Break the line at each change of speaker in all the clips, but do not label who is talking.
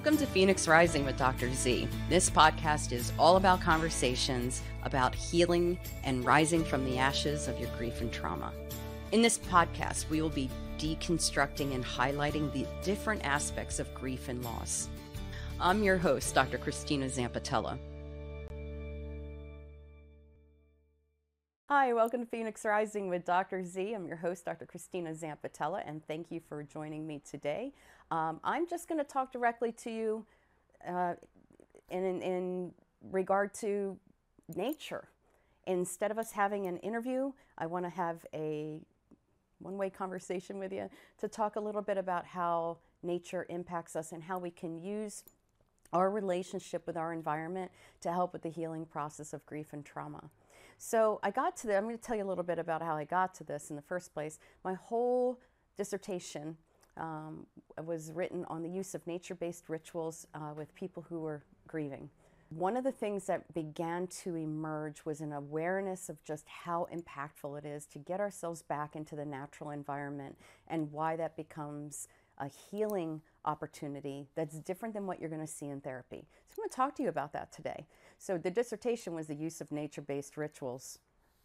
Welcome to Phoenix Rising with Dr. Z. This podcast is all about conversations about healing and rising from the ashes of your grief and trauma. In this podcast, we will be deconstructing and highlighting the different aspects of grief and loss. I'm your host, Dr. Christina Zampatella. Hi, welcome to Phoenix Rising with Dr. Z. I'm your host, Dr. Christina Zampatella, and thank you for joining me today. I'm just going to talk directly to you in regard to nature. Instead of us having an interview, I want to have a one-way conversation with you to talk a little bit about how nature impacts us and how we can use our relationship with our environment to help with the healing process of grief and trauma. So I'm going to tell you a little bit about how I got to this in the first place. My whole dissertation was written on the use of nature-based rituals with people who were grieving. One of the things that began to emerge was an awareness of just how impactful it is to get ourselves back into the natural environment and why that becomes a healing opportunity that's different than what you're going to see in therapy. So I'm going to talk to you about that today. So the dissertation was the use of nature-based rituals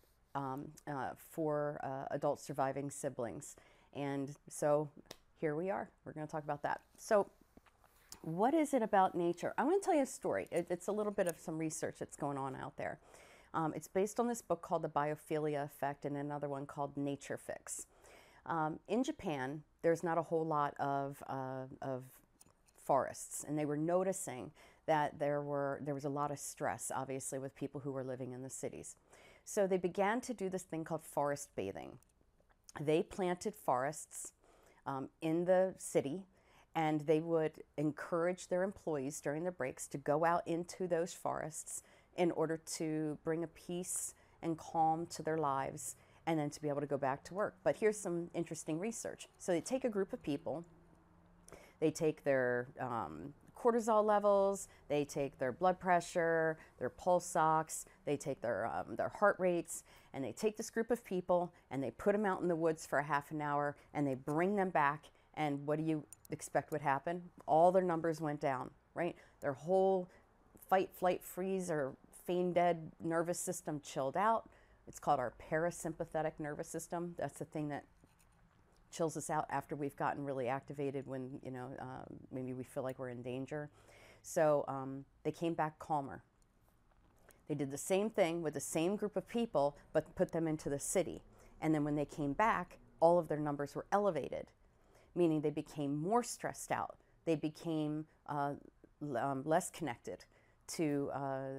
for adult surviving siblings. And so here we are. We're going to talk about that. So what is it about nature? I'm going to tell you a story. It's a little bit of some research that's going on out there. It's based on this book called The Biophilia Effect and another one called Nature Fix. In Japan, there's not a whole lot of forests, and they were noticing that there was a lot of stress, obviously, with people who were living in the cities. So they began to do this thing called forest bathing. They planted forests in the city, and they would encourage their employees during their breaks to go out into those forests in order to bring a peace and calm to their lives and then to be able to go back to work. But here's some interesting research. So they take a group of people, they take their cortisol levels, they take their blood pressure, their pulse ox, they take their heart rates, and they take this group of people and they put them out in the woods for a half an hour and they bring them back, and what do you expect would happen? All their numbers went down, right? Their whole fight, flight, freeze, or feign dead nervous system chilled out. It's called our parasympathetic nervous system. That's the thing that chills us out after we've gotten really activated when, maybe we feel like we're in danger. So they came back calmer. They did the same thing with the same group of people, but put them into the city. And then when they came back, all of their numbers were elevated, meaning they became more stressed out. They became less connected to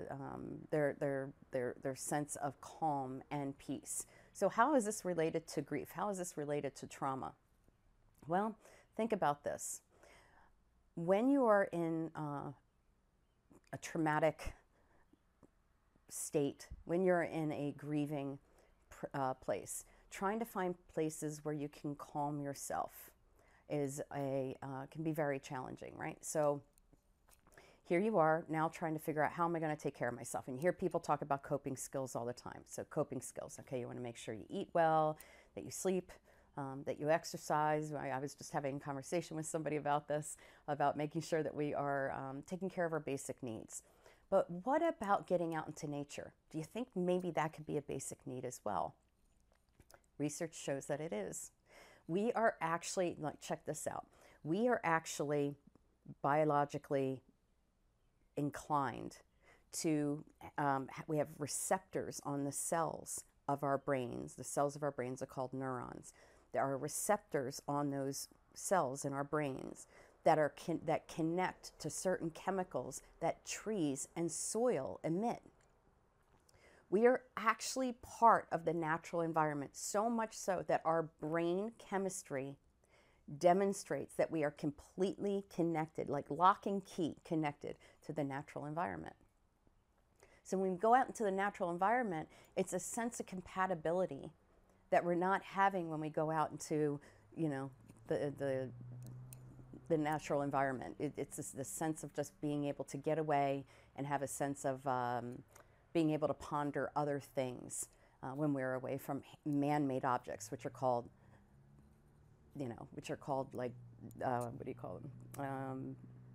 their sense of calm and peace. So how is this related to grief? How is this related to trauma? Well, think about this. When you are in a traumatic state, when you're in a grieving place, trying to find places where you can calm yourself can be very challenging, right? So here you are now trying to figure out, how am I going to take care of myself? And you hear people talk about coping skills all the time. So coping skills, okay, you want to make sure you eat well, that you sleep, that you exercise. I was just having a conversation with somebody about this, about making sure that we are taking care of our basic needs. But what about getting out into nature? Do you think maybe that could be a basic need as well? Research shows that it is. We are actually, check this out, we are actually biologically inclined to, we have receptors on the cells of our brains. The cells of our brains are called neurons. There are receptors on those cells in our brains that connect to certain chemicals that trees and soil emit. We are actually part of the natural environment, so much so that our brain chemistry demonstrates that we are completely connected, like lock and key connected to the natural environment. So when we go out into the natural environment, it's a sense of compatibility that we're not having when we go out into, the natural environment. It's the sense of just being able to get away and have a sense of being able to ponder other things when we're away from man-made objects, which are called like, what do you call them?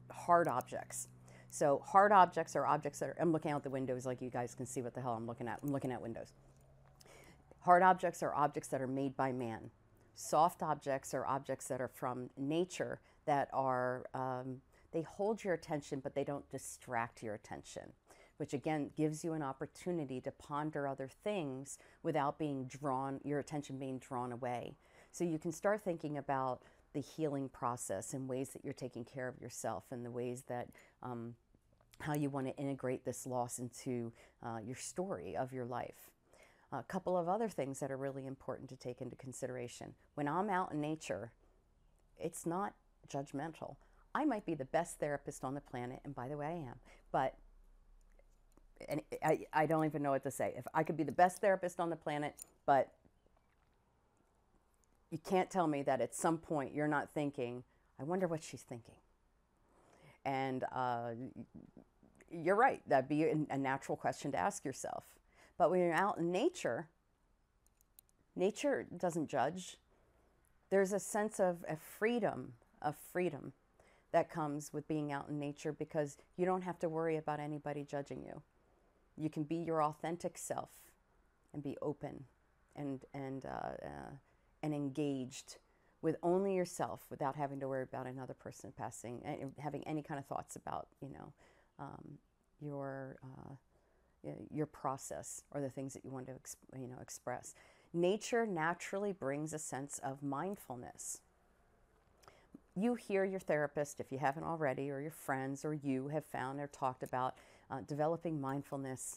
hard objects. So hard objects are objects that are, I'm looking out the windows like you guys can see what the hell I'm looking at. I'm looking at windows. Hard objects are objects that are made by man. Soft objects are objects that are from nature that are, they hold your attention, but they don't distract your attention, which again gives you an opportunity to ponder other things without being drawn, your attention being drawn away. So you can start thinking about the healing process and ways that you're taking care of yourself and the ways that how you want to integrate this loss into your story of your life. A couple of other things that are really important to take into consideration. When I'm out in nature, it's not judgmental. I might be the best therapist on the planet, and by the way, I am, but and I don't even know what to say. If I could be the best therapist on the planet, but you can't tell me that at some point you're not thinking, I wonder what she's thinking. And you're right, that'd be a natural question to ask yourself. But when you're out in nature, nature doesn't judge. There's a sense of freedom that comes with being out in nature because you don't have to worry about anybody judging you. You can be your authentic self and be open and engaged with only yourself without having to worry about another person passing, having any kind of thoughts about, your process or the things that you want to express. Nature naturally brings a sense of mindfulness. You hear your therapist, if you haven't already, or your friends or you have found or talked about developing mindfulness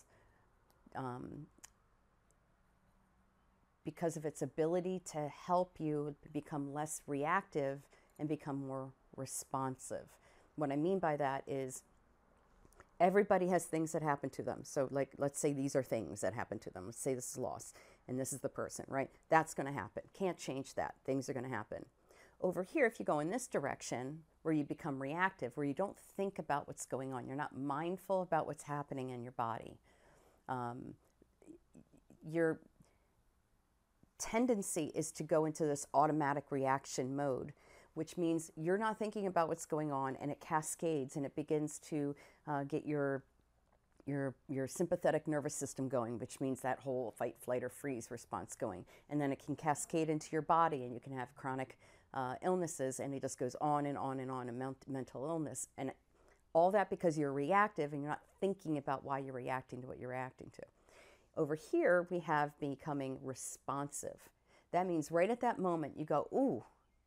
because of its ability to help you become less reactive and become more responsive. What I mean by that is everybody has things that happen to them. So like, let's say these are things that happen to them. Let's say this is loss and this is the person, right? That's going to happen. Can't change that. Things are going to happen. Over here, if you go in this direction where you become reactive, where you don't think about what's going on, you're not mindful about what's happening in your body, your tendency is to go into this automatic reaction mode, which means you're not thinking about what's going on, and it cascades and it begins to get your sympathetic nervous system going, which means that whole fight, flight, or freeze response going. And then it can cascade into your body, and you can have chronic illnesses, and it just goes on and on and on, and mental illness. And all that because you're reactive and you're not thinking about why you're reacting to what you're reacting to. Over here, we have becoming responsive. That means right at that moment, you go, ooh,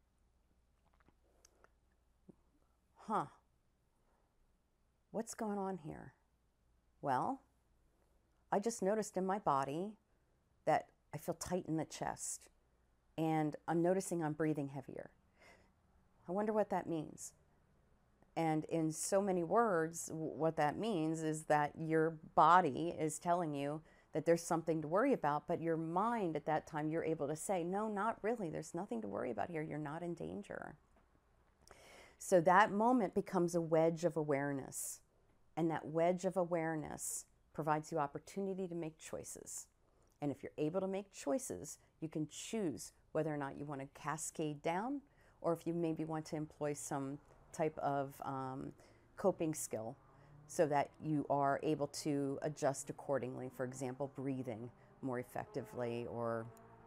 what's going on here? Well, I just noticed in my body that I feel tight in the chest, and I'm noticing I'm breathing heavier. I wonder what that means. And in so many words, what that means is that your body is telling you that there's something to worry about, but your mind at that time, you're able to say, no, not really. There's nothing to worry about here. You're not in danger. So that moment becomes a wedge of awareness. And that wedge of awareness provides you opportunity to make choices. And if you're able to make choices, you can choose whether or not you want to cascade down, or if you maybe want to employ some type of coping skill so that you are able to adjust accordingly. For example, breathing more effectively, or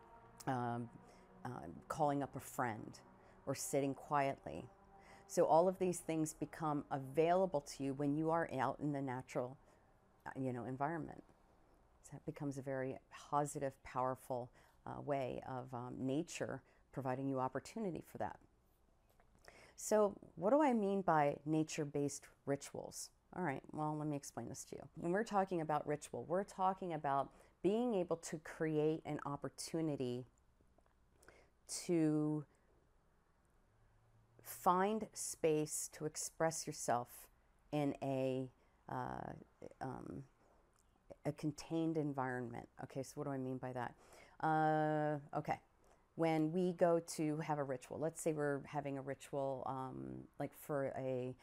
calling up a friend, or sitting quietly. So all of these things become available to you when you are out in the natural, environment. So that becomes a very positive, powerful way of nature providing you opportunity for that. So what do I mean by nature-based rituals? All right, well, let me explain this to you. When we're talking about ritual, we're talking about being able to create an opportunity to find space to express yourself in a contained environment. Okay, so what do I mean by that? Okay, when we go to have a ritual, let's say we're having a ritual like for a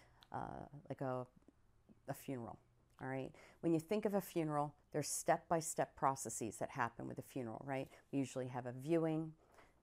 funeral. All right. When you think of a funeral, there's step-by-step processes that happen with a funeral, right? We usually have a viewing.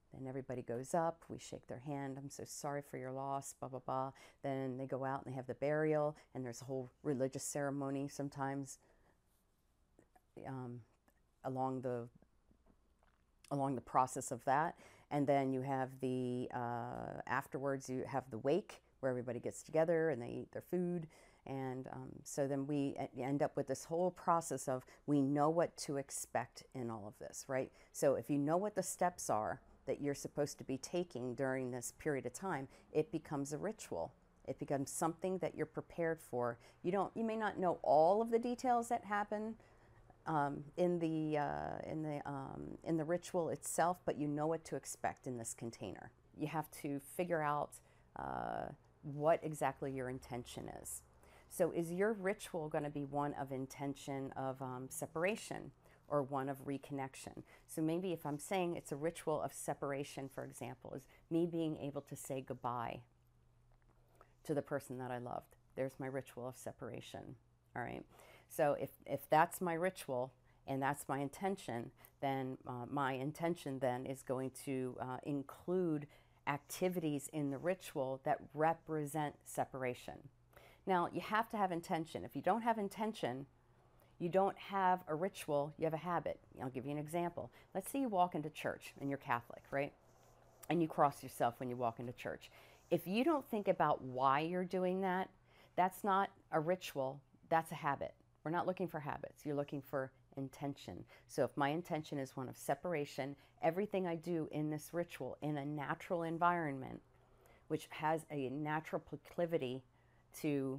Then everybody goes up, we shake their hand, I'm so sorry for your loss, blah, blah, blah. Then they go out and they have the burial, and there's a whole religious ceremony sometimes um, along the process of that. And then you have the, afterwards you have the wake where everybody gets together and they eat their food. And so then we end up with this whole process of, we know what to expect in all of this, right? So if you know what the steps are that you're supposed to be taking during this period of time, it becomes a ritual. It becomes something that you're prepared for. You may not know all of the details that happen in the ritual itself, but you know what to expect in this container. You have to figure out what exactly your intention is. So is your ritual going to be one of intention of separation or one of reconnection? So maybe if I'm saying it's a ritual of separation, for example, is me being able to say goodbye to the person that I loved. There's my ritual of separation, all right? So if that's my ritual and that's my intention, then my intention then is going to include activities in the ritual that represent separation. Now, you have to have intention. If you don't have intention, you don't have a ritual, you have a habit. I'll give you an example. Let's say you walk into church and you're Catholic, right? And you cross yourself when you walk into church. If you don't think about why you're doing that, that's not a ritual, that's a habit. We're not looking for habits, you're looking for intention. So if my intention is one of separation, everything I do in this ritual in a natural environment, which has a natural proclivity to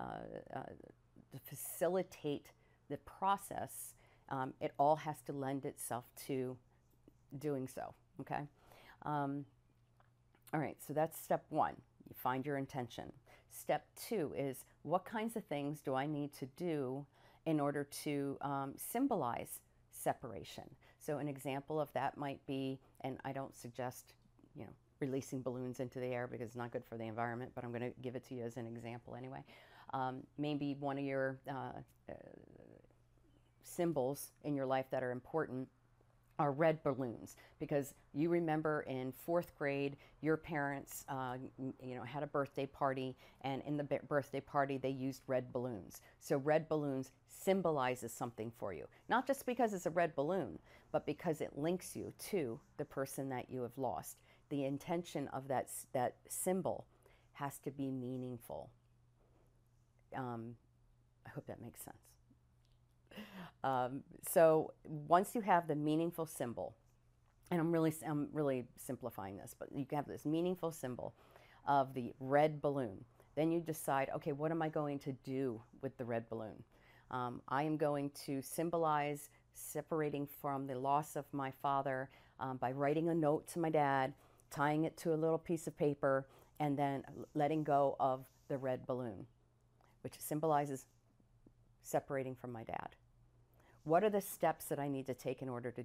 facilitate the process, it all has to lend itself to doing so, okay? All right, so that's step one. You find your intention. Step two is, what kinds of things do I need to do in order to symbolize separation? So an example of that might be, and I don't suggest, releasing balloons into the air because it's not good for the environment, but I'm going to give it to you as an example anyway. Maybe one of your symbols in your life that are important are red balloons, because you remember in 4th grade, your parents, had a birthday party, and in the birthday party, they used red balloons. So red balloons symbolizes something for you, not just because it's a red balloon, but because it links you to the person that you have lost. The intention of that symbol has to be meaningful. I hope that makes sense. So once you have the meaningful symbol, and I'm really simplifying this, but you can have this meaningful symbol of the red balloon, then you decide, okay, what am I going to do with the red balloon? I am going to symbolize separating from the loss of my father by writing a note to my dad, tying it to a little piece of paper, and then letting go of the red balloon, which symbolizes separating from my dad. What are the steps that I need to take in order to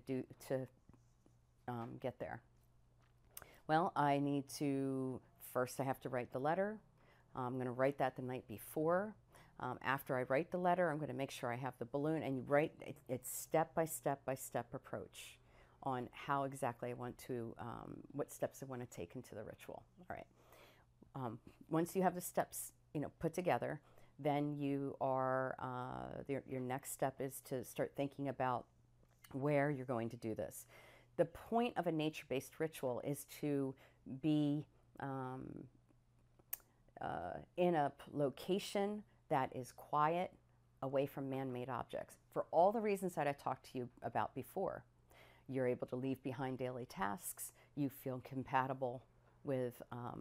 get there? Well, I need to, first I have to write the letter. I'm going to write that the night before. After I write the letter, I'm going to make sure I have the balloon, and you write it's step by step approach on how exactly I want to, what steps I want to take into the ritual. All right. Once you have the steps, put together, then you are, your next step is to start thinking about where you're going to do this. The point of a nature-based ritual is to be in a location that is quiet, away from man-made objects, for all the reasons that I talked to you about before. You're able to leave behind daily tasks. You feel compatible with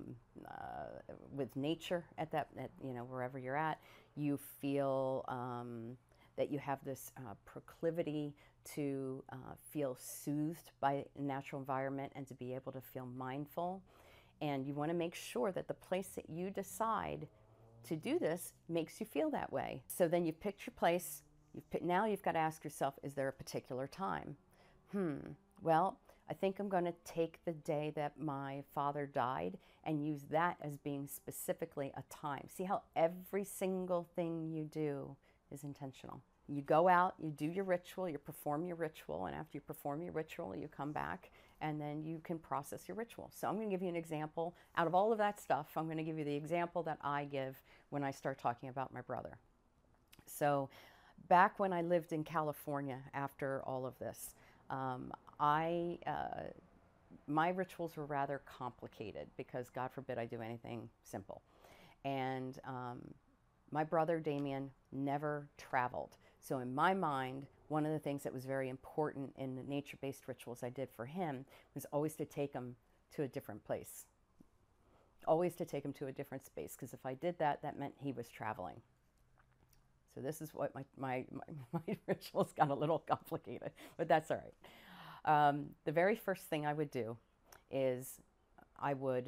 nature at wherever you're at. You feel that you have this proclivity to feel soothed by the natural environment and to be able to feel mindful. And you want to make sure that the place that you decide to do this makes you feel that way. So then you've picked your place. Now you've got to ask yourself, is there a particular time? Well, I think I'm going to take the day that my father died and use that as being specifically a time. See how every single thing you do is intentional. You go out, you do your ritual, you perform your ritual, and after you perform your ritual, you come back and then you can process your ritual. So I'm going to give you an example. Out of all of that stuff, I'm going to give you the example that I give when I start talking about my brother. So back when I lived in California after all of this, I my rituals were rather complicated because God forbid I do anything simple. And my brother Damien never traveled. So in my mind, one of the things that was very important in the nature-based rituals I did for him was always to take him to a different place. Always to take him to a different space, because if I did that, that meant he was traveling. So this is what my rituals got a little complicated, but that's all right. The very first thing I would do is I would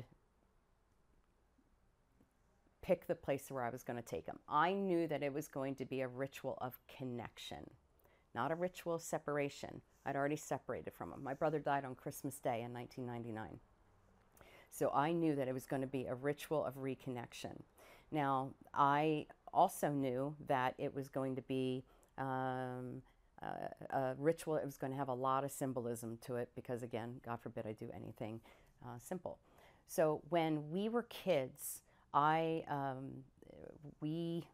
pick the place where I was going to take him. I knew that it was going to be a ritual of connection, not a ritual of separation. I'd already separated from him. My brother died on Christmas Day in 1999. So I knew that it was going to be a ritual of reconnection. Now, I also knew that it was going to be a ritual. It was going to have a lot of symbolism to it because, again, God forbid I do anything simple. So when we were kids, we,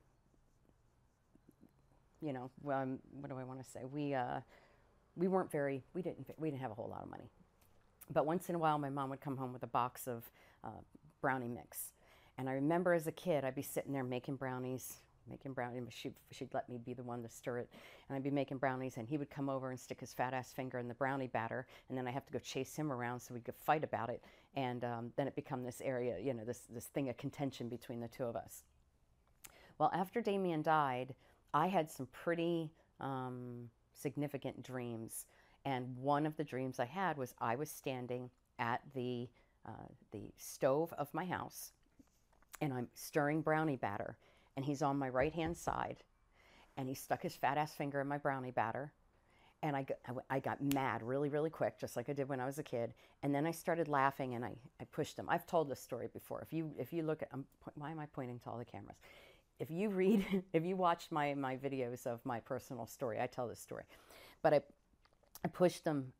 you know, what do I want to say? We weren't very, we didn't have a whole lot of money. But once in a while, my mom would come home with a box of brownie mix. And I remember as a kid, I'd be sitting there making brownies. She'd let me be the one to stir it. And I'd be making brownies, and he would come over and stick his fat ass finger in the brownie batter. And then I have to go chase him around so we could fight about it. And then it became this area, you know, this thing of contention between the two of us. Well, after Damien died, I had some pretty significant dreams. And one of the dreams I had was I was standing at the stove of my house, and I'm stirring brownie batter, and he's on my right-hand side, and he stuck his fat-ass finger in my brownie batter, and I got mad really, really quick, just like I did when I was a kid, and then I started laughing, and I pushed him. I've told this story before. If you look at, why am I pointing to all the cameras? If you watch my videos of my personal story, I tell this story. But I pushed him,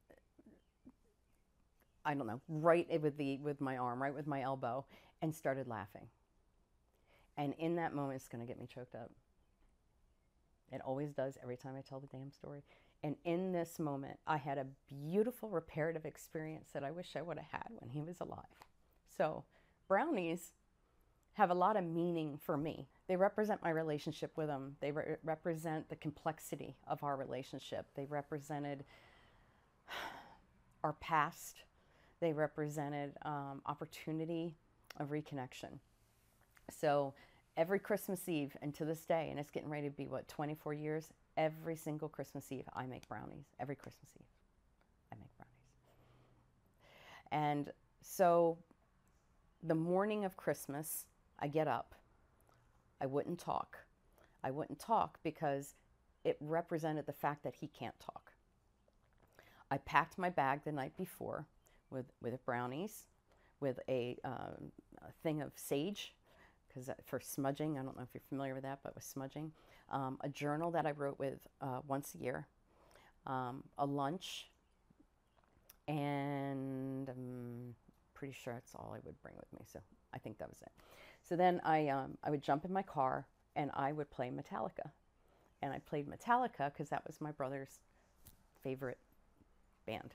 I don't know, right with my arm, right with my elbow, and started laughing. And in that moment, it's going to get me choked up. It always does every time I tell the damn story. And in this moment, I had a beautiful reparative experience that I wish I would have had when he was alive. So brownies have a lot of meaning for me. They represent my relationship with him. They represent the complexity of our relationship. They represented our past. They represented opportunity of reconnection. So every Christmas Eve, and to this day, and it's getting ready to be, 24 years, every single Christmas Eve, I make brownies. Every Christmas Eve, I make brownies. And so the morning of Christmas, I get up. I wouldn't talk. I wouldn't talk because it represented the fact that he can't talk. I packed my bag the night before with brownies, with a thing of sage, because for smudging, I don't know if you're familiar with that, but with smudging, a journal that I wrote with once a year, a lunch, and I'm pretty sure that's all I would bring with me. So I think that was it. So then I would jump in my car and I would play Metallica, and I played Metallica because that was my brother's favorite band.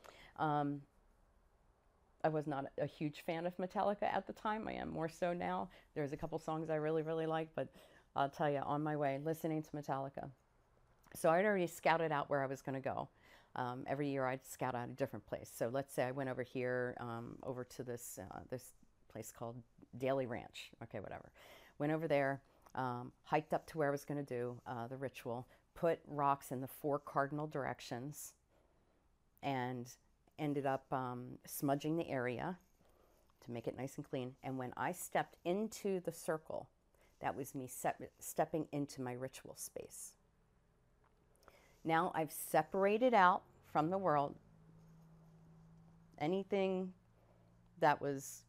I was not a huge fan of Metallica at the time. I am more so now. There's a couple songs I really, really like, but I'll tell you, on my way, listening to Metallica. So I'd already scouted out where I was going to go. Every year I'd scout out a different place. So let's say I went over here, over to this place called Daly Ranch. Okay, whatever. Went over there, hiked up to where I was going to do the ritual, put rocks in the 4 cardinal directions, and ended up smudging the area to make it nice and clean. And when I stepped into the circle, that was me stepping into my ritual space. Now I've separated out from the world anything that was,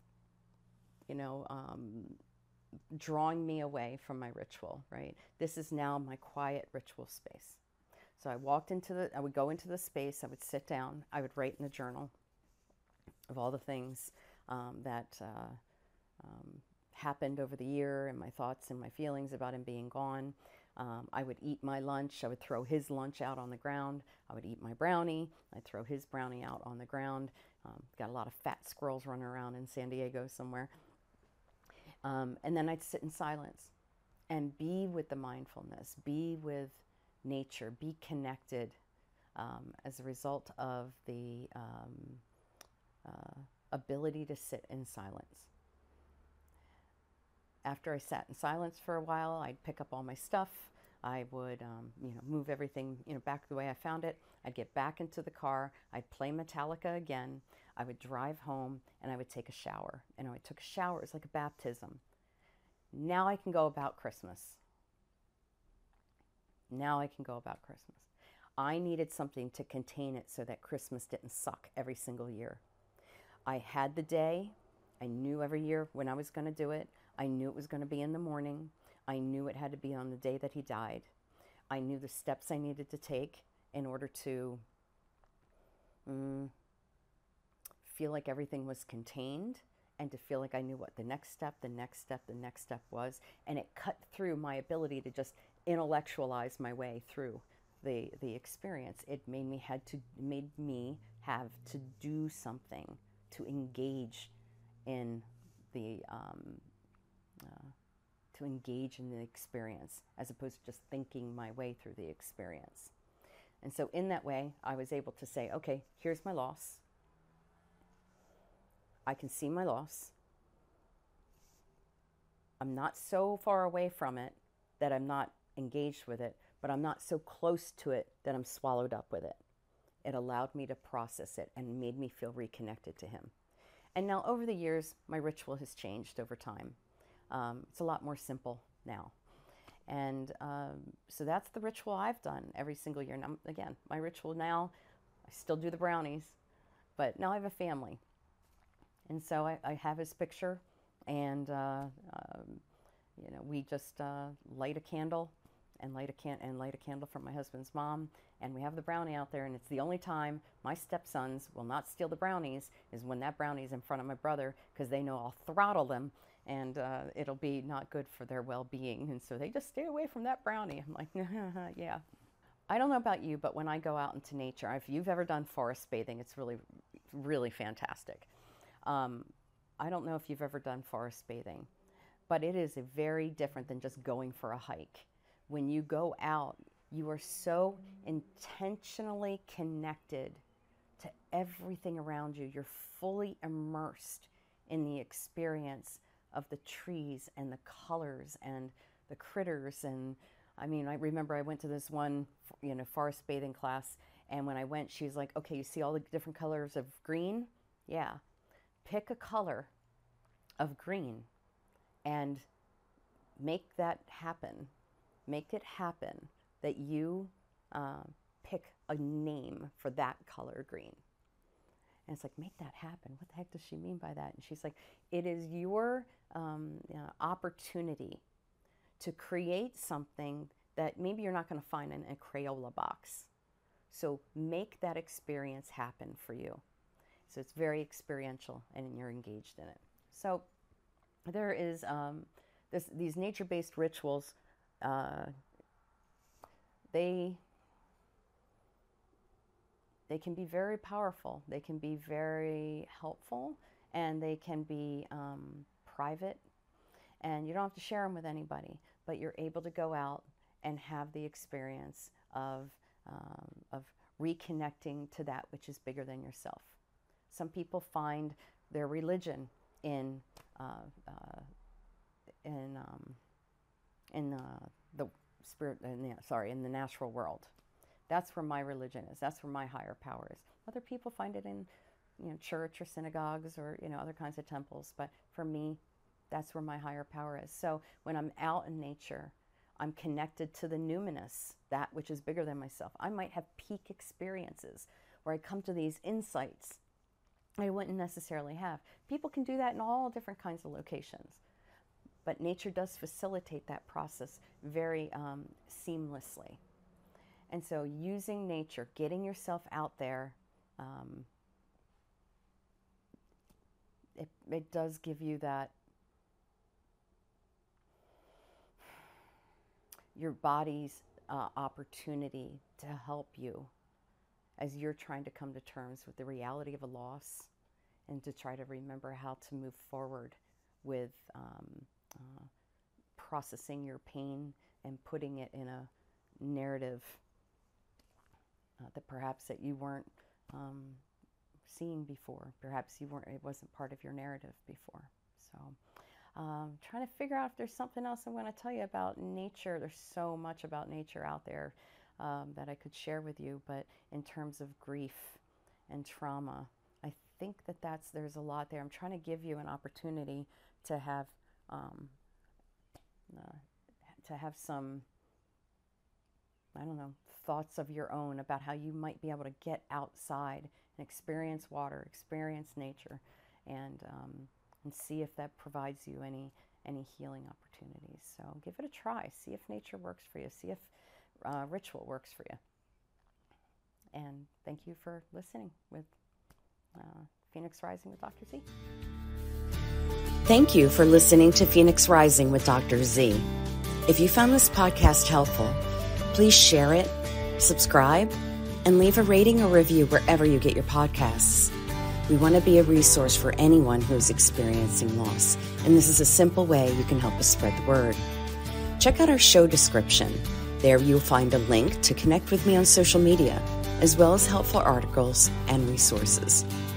drawing me away from my ritual, right? This is now my quiet ritual space. So I would go into the space, I would sit down, I would write in the journal, of all the things that happened over the year, and my thoughts and my feelings about him being gone. I would eat my lunch. I would throw his lunch out on the ground. I would eat my brownie. I'd throw his brownie out on the ground. Got a lot of fat squirrels running around in San Diego somewhere. And then I'd sit in silence and be with the mindfulness, be with nature, be connected as a result of the ability to sit in silence. After I sat in silence for a while, I'd pick up all my stuff. I would, move everything, back the way I found it. I'd get back into the car. I'd play Metallica again. I would drive home, and I would take a shower. And I took a shower. It was like a baptism. Now I can go about Christmas. Now I can go about Christmas. I needed something to contain it so that Christmas didn't suck every single year. I had the day. I knew every year when I was going to do it. I knew it was going to be in the morning. I knew it had to be on the day that he died. I knew the steps I needed to take in order to feel like everything was contained and to feel like I knew what the next step was. And it cut through my ability to just intellectualize my way through the experience. It made me have to do something to engage in the experience, as opposed to just thinking my way through the experience. And so in that way, I was able to say, okay, here's my loss. I can see my loss. I'm not so far away from it that I'm not engaged with it, but I'm not so close to it that I'm swallowed up with it. It allowed me to process it and made me feel reconnected to him. And now over the years, my ritual has changed over time. It's a lot more simple now. And so that's the ritual I've done every single year. And again, my ritual now, I still do the brownies, but now I have a family. And so I have his picture, and we just light a candle and light a candle for my husband's mom, and we have the brownie out there. And it's the only time my stepsons will not steal the brownies is when that brownie's in front of my brother, because they know I'll throttle them, and it'll be not good for their well-being. And so they just stay away from that brownie. I'm like, yeah. I don't know about you, but when I go out into nature, if you've ever done forest bathing, it's really, really fantastic. I don't know if you've ever done forest bathing, but it is very different than just going for a hike. When you go out, you are so intentionally connected to everything around you. You're fully immersed in the experience of the trees and the colors and the critters. And I mean, I remember I went to this one, forest bathing class, and when I went, she's like, okay, you see all the different colors of green? Yeah. Pick a color of green and make that happen. Make it happen that you pick a name for that color green. And it's like, make that happen. What the heck does she mean by that? And she's like, it is your opportunity to create something that maybe you're not going to find in a Crayola box. So make that experience happen for you. So it's very experiential, and you're engaged in it. So there is these nature-based rituals. They can be very powerful. They can be very helpful, and they can be private. And you don't have to share them with anybody, but you're able to go out and have the experience of reconnecting to that which is bigger than yourself. Some people find their religion in the spirit, in the natural world. That's where my religion is. That's where my higher power is. Other people find it in, church or synagogues or other kinds of temples. But for me, that's where my higher power is. So when I'm out in nature, I'm connected to the numinous, that which is bigger than myself. I might have peak experiences where I come to these insights I wouldn't necessarily have. People can do that in all different kinds of locations. But nature does facilitate that process very seamlessly. And so using nature, getting yourself out there, it does give you that, your body's opportunity to help you as you're trying to come to terms with the reality of a loss, and to try to remember how to move forward with processing your pain and putting it in a narrative that perhaps that you weren't seeing before. Perhaps it wasn't part of your narrative before. So trying to figure out if there's something else I want to tell you about nature. There's so much about nature out there that I could share with you, but in terms of grief and trauma, I think there's a lot there. I'm trying to give you an opportunity to have some, I don't know, thoughts of your own about how you might be able to get outside and experience water, experience nature, and see if that provides you any healing opportunities. So give it a try. See if nature works for you. See if ritual works for you. And thank you for listening with Phoenix Rising with Dr. Z.
Thank you for listening to Phoenix Rising with Dr. Z. If you found this podcast helpful, please share it, subscribe, and leave a rating or review wherever you get your podcasts. We want to be a resource for anyone who's experiencing loss, and this is a simple way you can help us spread the word. Check out our show description. There you'll find a link to connect with me on social media, as well as helpful articles and resources.